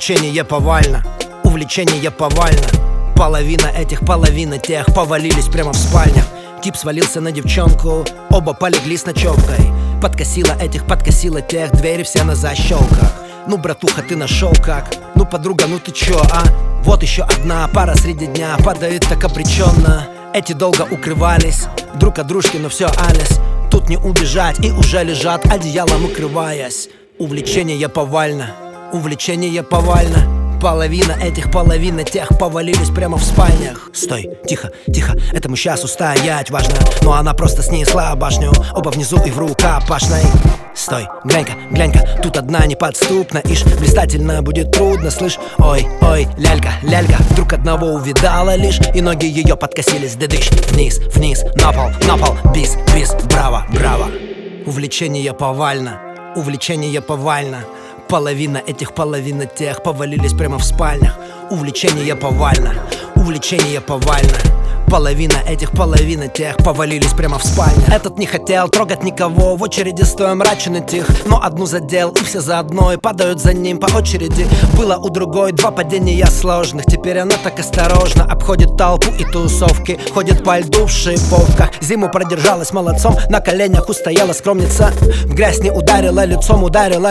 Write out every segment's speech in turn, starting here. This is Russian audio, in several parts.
Увлечение повально, увлечение повально. Половина этих, половина тех повалились прямо в спальнях. Тип свалился на девчонку, оба полегли с ночевкой. Подкосила этих, подкосила тех, двери все на защелках. Ну, братуха, ты нашел как? Ну, подруга, ну ты чё, а? Вот еще одна пара среди дня падает так обреченно. Эти долго укрывались друг от дружки, но все, Алис. Тут не убежать и уже лежат одеялом укрываясь. Увлечение повально, увлечение повально. Половина этих, половина тех повалились прямо в спальнях. Стой, тихо, тихо, этому сейчас устоять важно. Но она просто снесла башню, оба внизу и в рукопашной. Стой, глянь-ка, глянь-ка, тут одна неподступна. Ишь, блистательно будет трудно, слышь. Ой, ой, лялька, лялька, вдруг одного увидала лишь. И ноги ее подкосились, дедыщ. Вниз, вниз, на пол, бис, бис, браво, браво. Увлечение повально, увлечение повально. Половина этих, половина тех повалились прямо в спальнях. Увлечение повально, увлечение повально. Половина этих, половина тех повалились прямо в спальнях. Этот не хотел трогать никого, в очереди стоя мрачен и тих. Но одну задел, и все заодно, и падают за ним по очереди. Было у другой два падения сложных. Теперь она так осторожно обходит толпу и тусовки. Ходит по льду в шиповках. Зиму продержалась молодцом, на коленях устояла скромница. В грязь не ударила лицом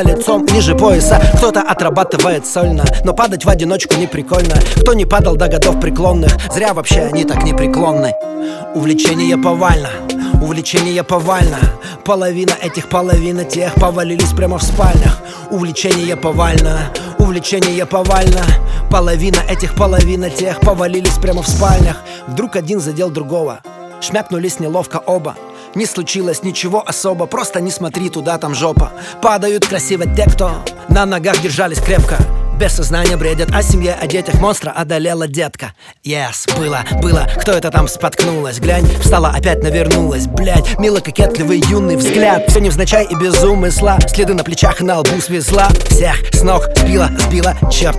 ниже пояса. Кто-то отрабатывает сольно, но падать в одиночку не прикольно. Кто не падал до годов преклонных, зря вообще они так не преклонны. Увлечение повально, увлечение повально. Половина этих, половина тех повалились прямо в спальнях. Увлечение повально, увлечение повально. Половина этих, половина тех повалились прямо в спальнях. Вдруг один задел другого, шмякнулись неловко оба. Не случилось ничего особо, просто не смотри туда, там жопа. Падают красиво те, кто на ногах держались крепко. Без сознания бредят о семье, о детях. Монстра одолела детка. Yes, было, кто это там споткнулась? Глянь, встала, опять навернулась. Блять, мило кокетливый юный взгляд. Все невзначай и без умысла. Следы на плечах и на лбу свезла. Всех с ног сбила, черт,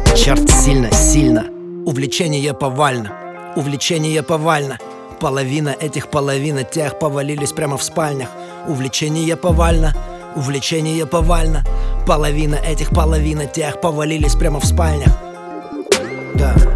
сильно. Увлечение повально, увлечение повально. Половина этих, половина тех повалились прямо в спальнях. Увлечение повально, увлечение повально. Половина этих, половина тех повалились прямо в спальнях. Да.